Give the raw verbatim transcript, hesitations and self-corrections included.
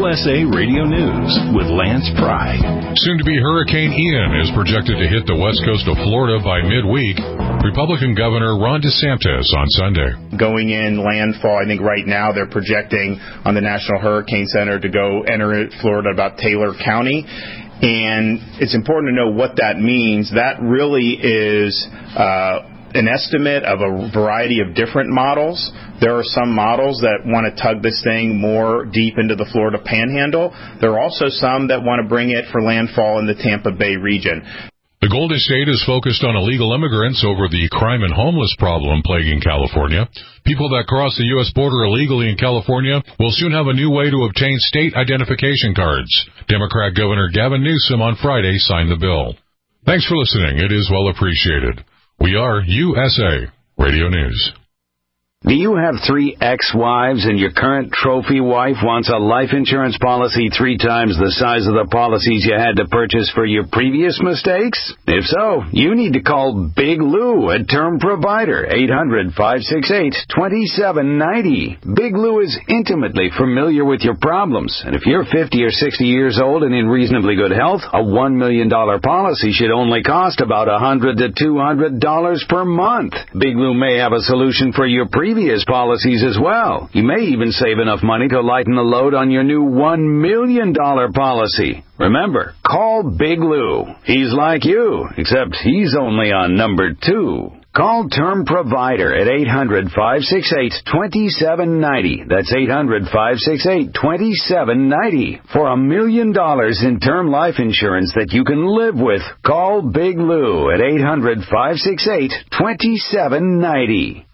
S A Radio News with Lance Pry. Soon to be Hurricane Ian is projected to hit the west coast of Florida by midweek. Republican Governor Ron DeSantis on Sunday. Going in landfall, I think right now they're projecting on the National Hurricane Center to go enter Florida about Taylor County. And it's important to know what that means. That really is uh, an estimate of a variety of different models. There are some models that want to tug this thing more deep into the Florida Panhandle. There are also some that want to bring it for landfall in the Tampa Bay region. The Golden State is focused on illegal immigrants over the crime and homeless problem plaguing California. People that cross the U S border illegally in California will soon have a new way to obtain state identification cards. Democrat Governor Gavin Newsom on Friday signed the bill. Thanks for listening. It is well appreciated. We are U S A Radio News. Do you have three ex-wives and your current trophy wife wants a life insurance policy three times the size of the policies you had to purchase for your previous mistakes? If so, you need to call Big Lou at Term Provider, eight hundred, five six eight, two seven nine zero. Big Lou is intimately familiar with your problems, and if you're fifty or sixty years old and in reasonably good health, a one million dollars policy should only cost about one hundred to two hundred dollars per month. Big Lou may have a solution for your previous previous policies as well. You may even save enough money to lighten the load on your new one million dollars policy. Remember, call Big Lou. He's like you, except he's only on number two. Call Term Provider at eight hundred, five six eight, two seven nine zero. That's eight hundred, five six eight, two seven nine zero. For a million dollars in term life insurance that you can live with, call Big Lou at eight hundred, five six eight, two seven nine zero.